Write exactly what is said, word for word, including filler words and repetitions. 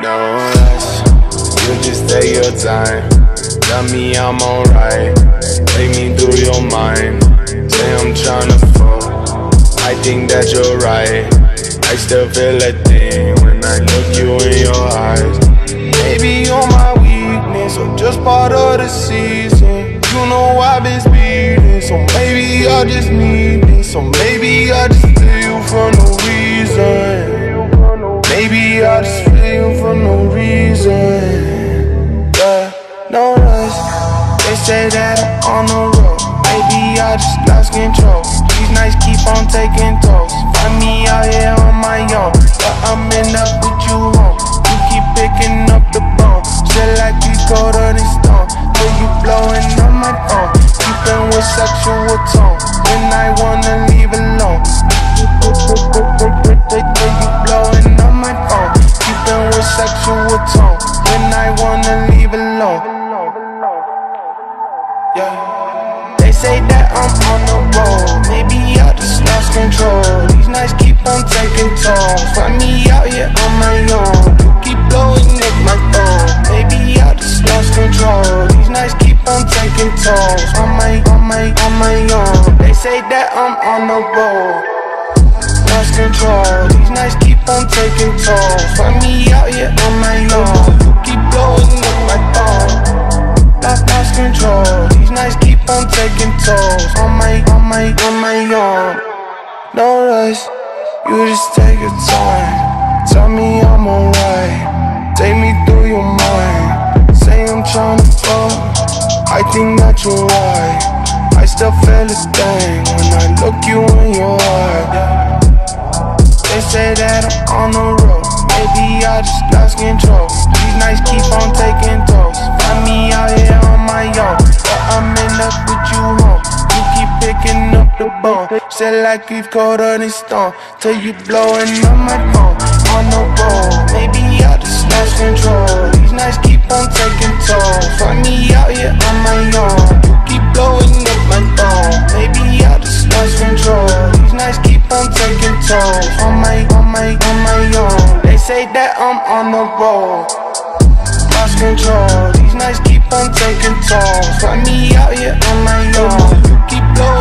No rush, you just take your time. Tell me I'm alright, take me through your mind. Say I'm tryna fuck, I think that you're right. I still feel a thing when I look you in your eyes. Maybe you're my weakness or just part of the season. You know I've been speeding, so maybe I just need this. So maybe I just feel you for no reason. Maybe I just feel you for no reason. Yeah, no rush. They say that I'm on the road. Maybe I just lost control. These nights keep on taking tolls. Find me out here on my own, but I'm in up with you home. You keep picking up the bone, shit like you cold on this stone. Till you blowing on my phone, keeping with sexual tone. When I wanna leave alone, till you blowing on my phone, keeping with sexual tone. When I wanna leave alone, yeah. They say that I'm on the road, maybe I just lost control. These nights keep on taking tolls. Find me out here on my own. You keep blowing up my phone, maybe I just lost control. These nights keep on taking tolls. On my, on my, on my own. They say that I'm on the road, lost control. These nights keep on taking tolls. Find me out here on my own. You keep blowing up my phone, lost, lost control. These nights keep on taking tolls. On my, on my, on my own. No rush, you just take your time. Tell me I'm alright, take me through your mind. Say I'm tryna fuck, I think that you're right. I still feel a thing when I look you in your eye. They say that I'm on the road, maybe I just lost control. These nights keep on taking tolls. Find me out here on my own, but I'm in up with you home. You keep picking up the bone, shit like you've cold on this stone. Till you blowing on my phone, on the road, maybe I just lost control. These nights keep on taking tolls. Find me out here on my own. You keep blowing up my phone, maybe I just lost control. These nights keep on taking tolls. On my, on my, on my own. They say that I'm on the road, lost control. These nights keep on taking tolls. Find me out here on my own. You keep blowing